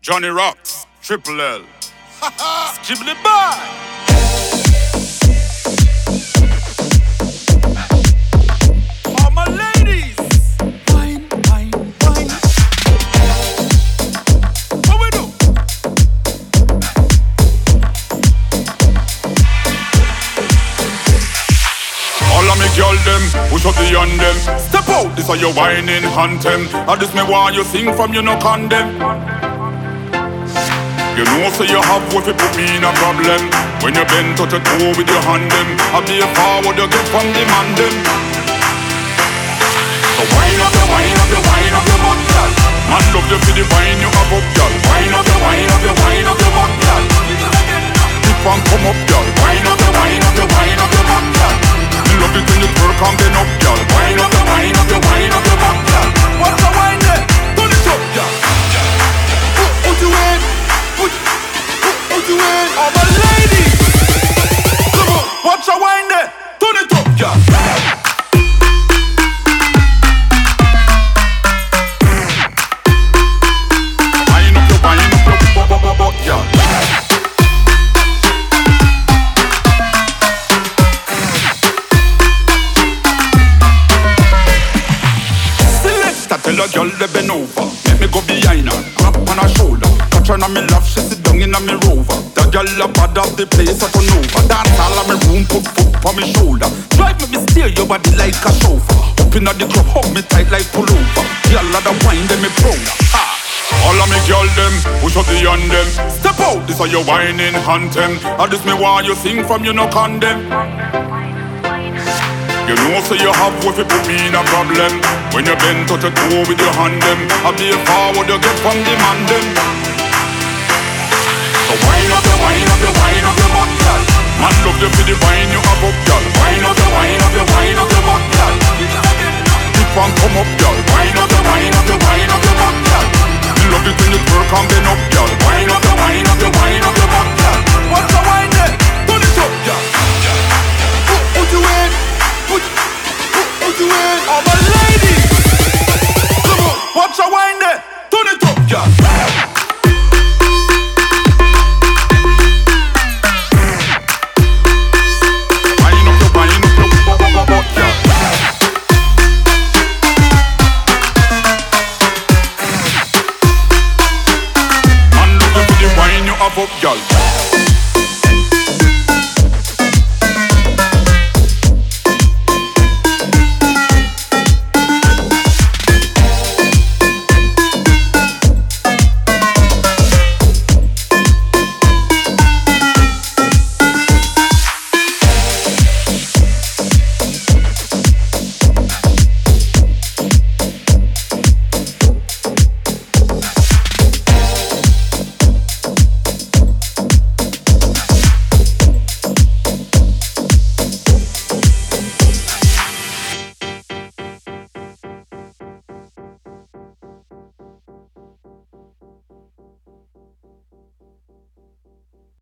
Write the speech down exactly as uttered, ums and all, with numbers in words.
Johnny Rocks, Triple L. Skibbly bye. All my ladies, wine, wine, wine. What we do? All of me girl them, push up the on them. Step out, this are your whining anthem. And this me why you sing from you no condemn. You know so you have what you put me in a problem. When you bend touch a toe with your hand them, I be a forward you get from the man them. So wind up your, wind up your, wind up your butt, girl. Man love you for the wine you have up, girl. Wind up your, wind up your, wind up your butt, girl. Keep on come up, girl. Wind up your, wind up your, wind up your butt, girl. Me love it when you twerk and bend up, girl. Wind up your, wind up your, wind up your butt, girl. What's the wine there? Turn it up, girl. Put you in. Put, put, put you in. All my ladies, come on, watch your wine there. Turn it up, girl. Wine up your, wine up your, bu bu bu bu, girl. Selecta tell a girl to bend over. Make me go behind her, grab on her shoulder. Touch her on me lap, she sit down in a me rover. The girl a bad up the place I turn over. Dance all of me room, put foot on me shoulder. Drive me, me steer your body like a chauffeur. Up inna the club, hug me tight like pullover. Girl a the wine, them me proud. Ha! All of me girl them, push up the on them. Step out, this are your whining anthem. And this me why you sing from you no condemn. You know so you have what you put me in a problem. When you bend touch a toe with your hand them, I be a forward you get from the man them. So wind up your, wind up your, wind up your butt, girl. Man love you for the wine you have up, girl. Wind up your, wind up your, wind up your butt, girl. Keep on come up, girl. Wind up your, wind up your, wind up your butt, girl. Me love it when you twerk and bend up, girl. Wind up your, wind up your, wind up your butt, girl. What's the wine there? Turn it up, girl. Put, put you in. Put, put, put you in. All my ladies, come on, watch your wine there. Turn it up, girl. Wine up your, wine up your, bu bu bu bu, girl. Man, look at the wine you have up, girl.